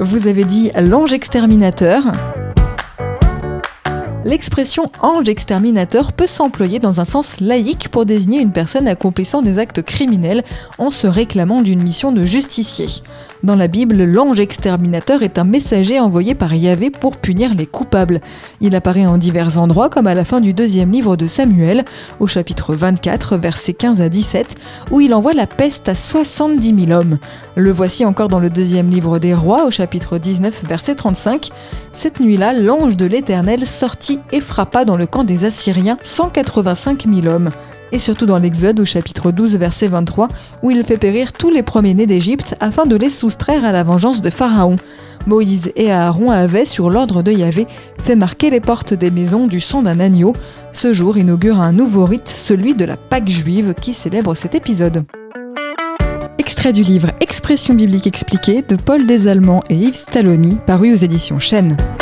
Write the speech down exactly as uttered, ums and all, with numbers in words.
vous avez dit l'ange exterminateur. L'expression « ange exterminateur » peut s'employer dans un sens laïque pour désigner une personne accomplissant des actes criminels en se réclamant d'une mission de justicier. Dans la Bible, l'ange exterminateur est un messager envoyé par Yahvé pour punir les coupables. Il apparaît en divers endroits, comme à la fin du deuxième livre de Samuel, au chapitre vingt-quatre, versets quinze à dix-sept, où il envoie la peste à soixante-dix mille hommes. Le voici encore dans le deuxième livre des Rois, au chapitre dix-neuf, verset trente-cinq. Cette nuit-là, l'ange de l'Éternel sortit et frappa dans le camp des Assyriens cent quatre-vingt-cinq mille hommes. Et surtout dans l'Exode au chapitre douze verset vingt-trois où il fait périr tous les premiers-nés d'Égypte afin de les soustraire à la vengeance de Pharaon. Moïse et Aaron avaient, sur l'ordre de Yahvé, fait marquer les portes des maisons du sang d'un agneau. Ce jour inaugure un nouveau rite, celui de la Pâque juive qui célèbre cet épisode. Extrait du livre Expression biblique expliquée de Paul Desallemands et Yves Stalloni, paru aux éditions Chênes.